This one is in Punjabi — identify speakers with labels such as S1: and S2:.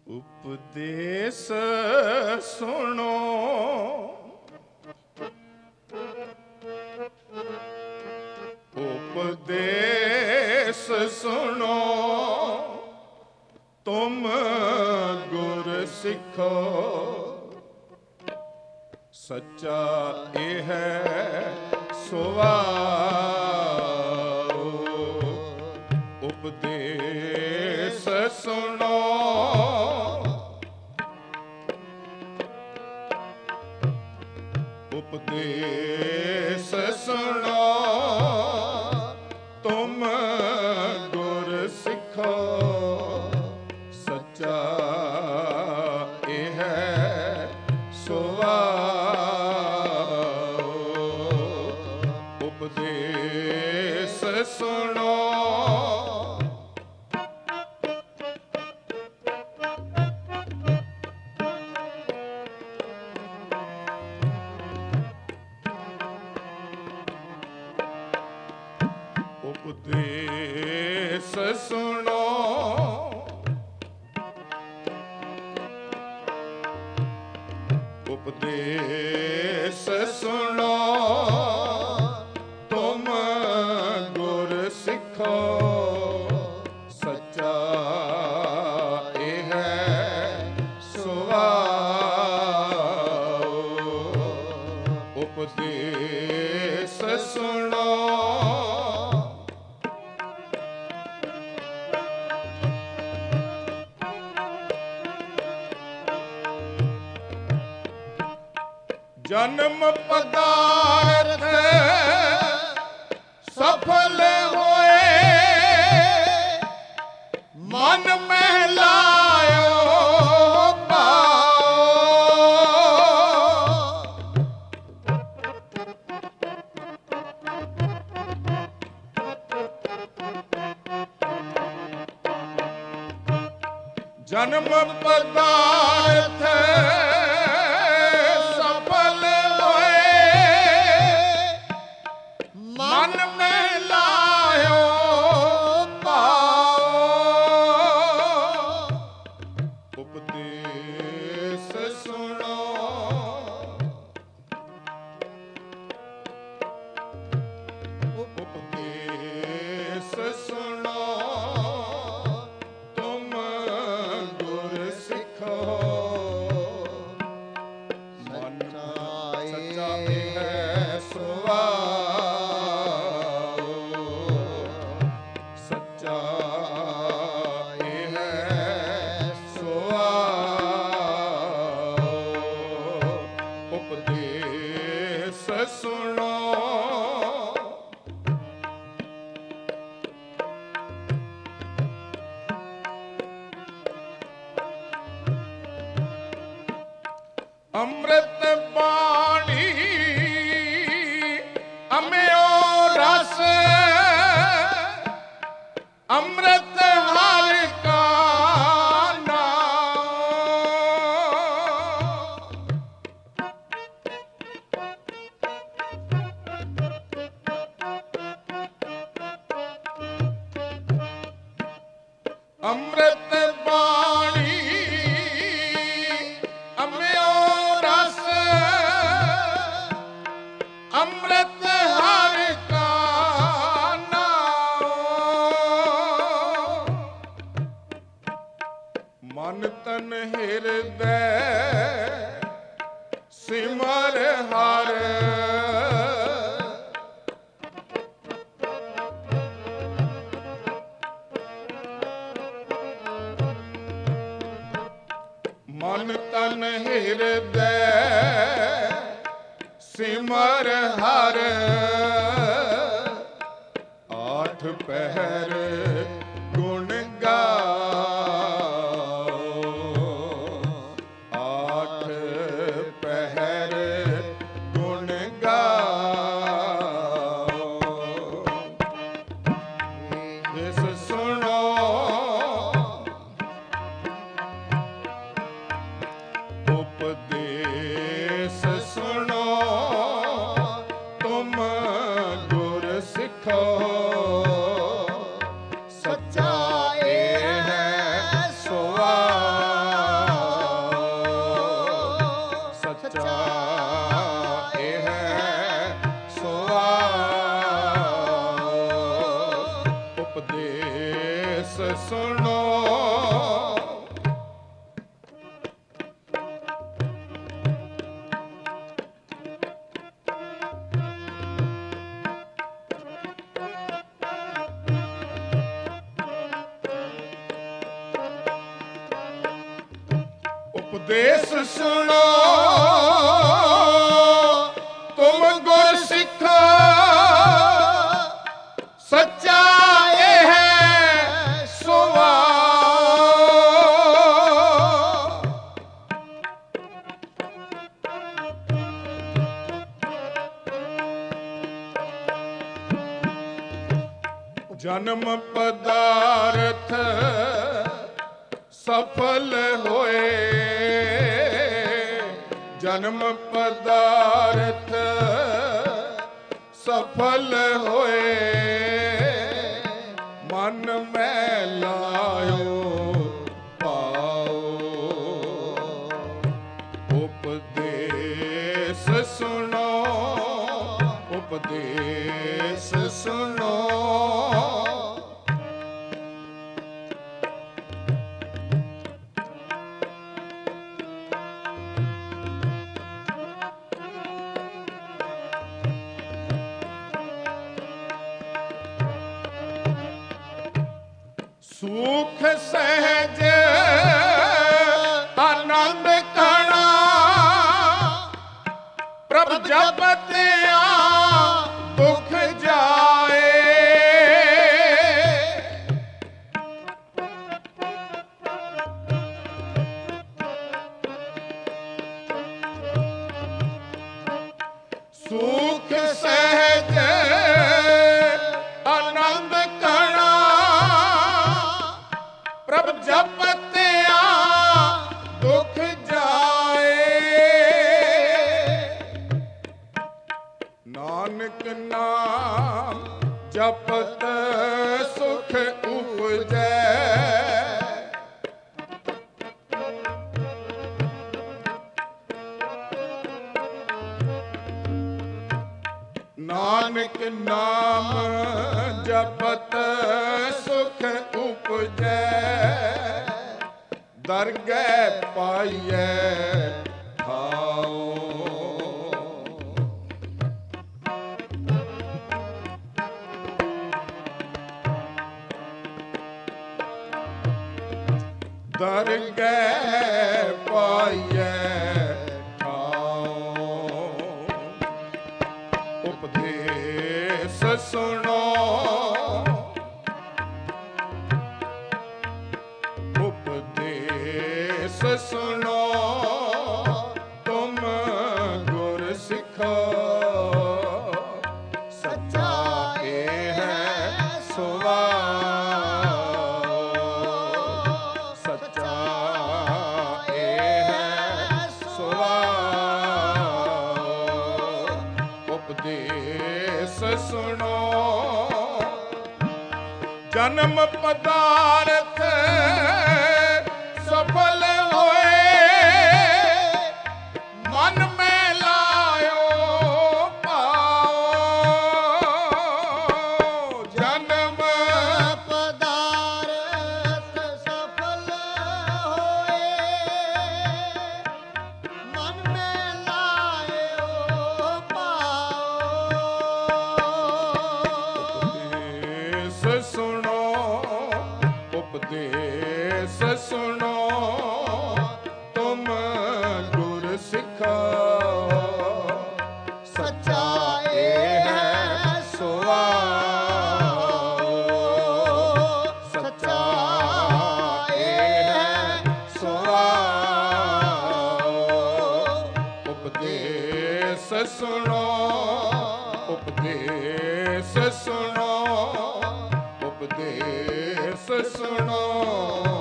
S1: ਉਪਦੇਸ ਸੁਣੋ ਉਪਦੇਸ ਸੁਣੋ ਤੁਮ ਗੁਰ ਸਿੱਖੋ ਸੱਚਾ ਇਹ ਹੈ ਸੁਆਓ ਉਪਦੇਸ ਸੁਣੋ ਉਪਦੇਸ ਸੁਣੋ ਤੁਮ ਗੁਰ ਸਿੱਖੋ ਸੱਚਾ ਇਹ ਹੈ ਸੁਆਓ ਉਪਦੇਸ ਸੁਣੋ ਉਪਦੇਸ ਸੁਣੋ ਉਪਦੇਸ ਸੁਣੋ ਤੁਮ ਗੁਰ ਸਿੱਖੋ ਸੱਚਾ ਇਹ ਹੈ ਸੁਆਓ ਉਪਦੇਸ ਸੁਣੋ ਜਨਮ ਪਦਾਰਥ ਸਫਲ ਹੋਏ ਮਨ ਮਹਿਲਾਇਓ ਜਨਮ ਪਦਾਰਥ ਅੰਮ੍ਰਿਤ ਬਾਣੀ ਅੰਮ੍ਰਿਓ ਰਸ ਅੰਮ੍ਰਿਤ ਹਰਿ ਕਾ ਨਾਮ ਅੰਮ੍ਰਿਤ ਬਾਣੀ ਅੰਮ੍ਰਿਤ ਹਰਿ ਕਾ ਨਾਮ ਮਨ ਤਨ ਹਿਰਦੈ ਸਿਮਰ ਹਰਿ ਮਨ ਤਨ ਹਿਰਦੈ ਸਿਮਰ ਹਰਿ ਆਠ ਪਹਿਰ ਗੁਣ ਗਾਓ ਆਠ ਪਹਿਰ ਗੁਣ ਗਾਓ ਇਸ ਸੁਣੋ ਉਪਦੇਸ ਸੁਣੋ ਤੁਮ ਗੁਰ ਸਿੱਖੋ ਉਪਦੇਸ਼ ਸੁਣੋ ਤੁਮ ਗੁਰ ਸਿੱਖੋ, ਸੱਚਾ ਇਹ ਹੈ ਸੁਭਾਅ। ਜਨਮ ਪਦਾਰਥ ਸਫਲ ਹੋਏ, ਜਨਮ ਪਦਾਰਥ ਸਫਲ ਹੋਏ, ਮਨ ਮੈਂ ਲਾਇਓ ਪਾਓ। ਉਪਦੇਸ਼ ਸੁਣੋ, ਉਪਦੇਸ਼ ਸੁਣੋ। ਸੁਖ ਸਹਿਜ ਆਨੰਦ ਕਣਾ, ਪ੍ਰਭ ਜਪਤਿਆ ਦੁਖ ਜਾਏ। ਸੁਖ ਸਹਿਜ ਆਨੰਦ ਕਣਾ, ਪ੍ਰਭ ਜਪਤਿਆ ਦੁਖ ਜਾਏ। ਨਾਨਕ ਨਾਮ ਜਪਤ ਸੁਖ ਉਪਜੈ, ਨਾਨਕ ਨਾਮ ਜਪਤ ਸੁਖ ਉਪਜੈ, ਦਰਗਹਿ ਪਾਈਐ ਠਾਉ। ਦਰਗਹਿ ਪਾਈਐ ਠਾਉ। ਉਪਦੇਸ਼ ਸੁਣੋ, ਉਪਦੇਸ਼ ਸੁਣੋ ਤੁਮ ਗੁਰ ਸਿੱਖੋ, ਸੱਚਾ ਇਹ ਹੈ ਸੁਭਾਅ। ਸੱਚਾ ਇਹ ਹੈ ਸੁਭਾਅ। ਉਪਦੇਸ਼ ਸੁਣੋ ਜਨਮ ਪਦਾਰਥ ਸਫਲ ਹੋਏ, ਮਨ ਮੈਂ ਲਾਇਓ ਪਾਓ। ਜਨਮ
S2: ਪਦਾਰਥ ਸਫਲ ਹੋਏ, ਮਨ ਮੈਂ ਲਾਇਓ ਪਾਓ।
S1: ਉਪਦੇਸ਼ ਸੁਣੋ, ਉਪਦੇਸ਼ ਸੁਣੋ ਤੁਮ ਗੁਰ ਸਿੱਖੋ,
S2: ਸੱਚਾ ਇਹ ਹੈ ਸੁਭਾਅ। ਸੱਚਾ ਇਹ ਹੈ ਸੁਭਾਅ।
S1: ਉਪਦੇਸ਼ ਸੁਣੋ, ਉਪਦੇਸ਼ ਸੁਣੋ, ਉਪਦੇਸ਼ ਸੁਣੋ।